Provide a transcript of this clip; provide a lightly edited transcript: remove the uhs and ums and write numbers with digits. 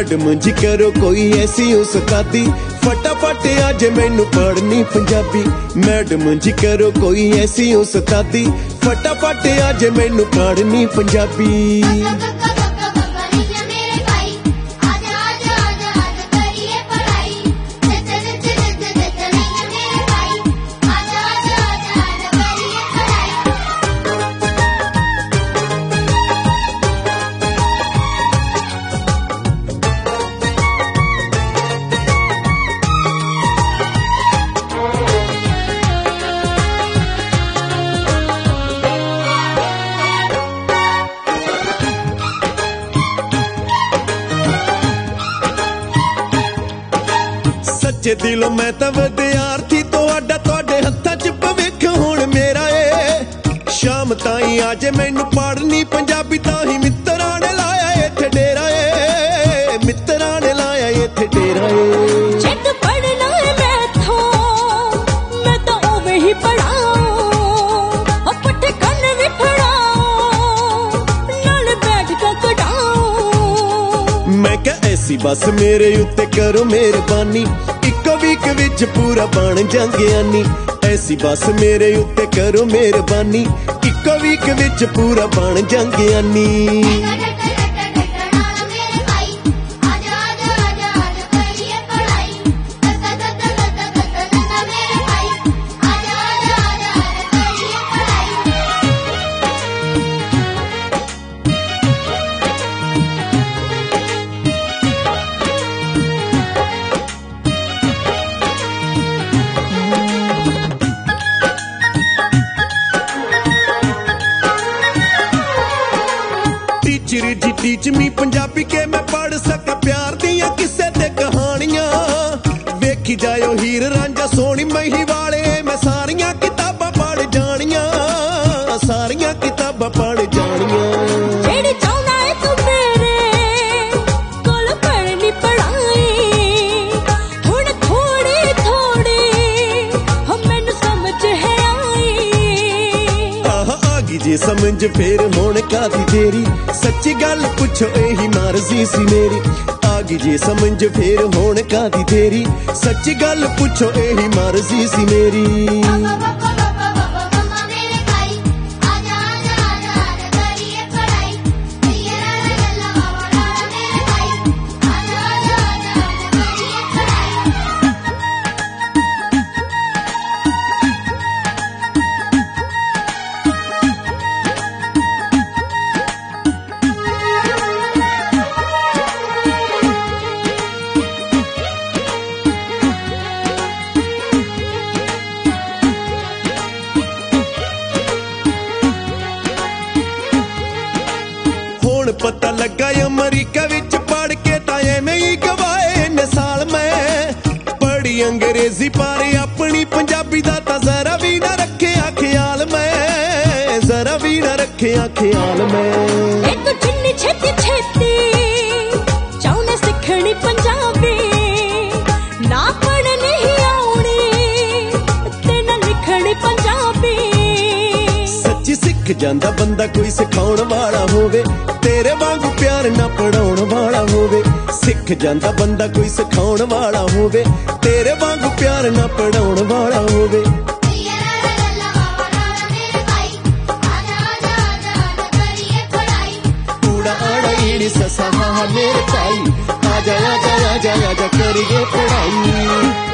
Madam जी करो कोई ऐसी उस्तादी, फटाफट आज मैनू पढ़नी पंजाबी। मैडम जी करो कोई ऐसी उस्तादी, फटाफट आज मैनू पढ़नी पंजाबी। सच्चे दिलों मैं तां विद्यार्थी तो आडा तुहाडे हत्थां च भविख हुण मेरा ए। शाम ताईं आज मैनू पढ़नी पंजाबी, ताही मित्तरां ने लाया इत्थे डेरा ए। मित्तरां ने लाया इत्थे डेरा ए। जिद पढ़ना है मैथों मैं तां उवें ही पढ़ाऊं, पट्ठे कन भी पढ़ाऊं नाल बैठ के कढाऊं। मैं क्या ऐसी बस मेरे उत्ते करो मेहरबानी, इक्को वीक विच पूरा बन जांगियानी। ऐसी बस मेरे उत्ते करो मेहरबानी, इक्को वीक विच पूरा बन जांगियानी। Teacher ji teach me Punjabi के मैं पढ़ सका प्यार दियां किस्से ते कहानियां। वेखी जायो हीर रांझा सोनी मही वाले, मैं सारियां किताबां पढ़ जानियां, सारियां किताबां पढ़ जानियां। जेड़ी चाहुंदा है तू मेरे कोल पढ़नी पढ़ाई, हुण थोड़ी थोड़ी मैनू समझ है आई। आ गई जे समझ फिर हुण कादी देरी, सच्ची गल पुछो यही मर्जी सी मेरी। आ गई जे समझ फिर हुण कादी देरी, सच्ची गल पुछो यही मर्जी सी मेरी। पता लगा अमरीका विच पढ़ के तां एवें ही गवाए ने साल। मैं पढ़ी अंग्रेजी पर अपनी पंजाबी दा तां जरा भी ना रखेआ ख्याल। मैं जरा भी ना रखेआ ख्याल। मैं एक जिन्नी छेती छेती चाहुंदे सिखणी पंजाबी, ना पढ़नी ही आउणी ते ना लिखणी पंजाबी। सच्ची सिख जांदा बंदा कोई सिखाउण वाला होवे, तेरे वांगू प्यार ना पढ़ाउण वाला होवे। सिख जांदा बंदा कोई सिखाउण वाला होवे, तेरे वांगू प्यार ना पढ़ाउण वाला होवे। कूड़ा आड़ा ईड़ी ससा हा मेरे भाई, आजा आजा आजा आजा करिए पढ़ाई।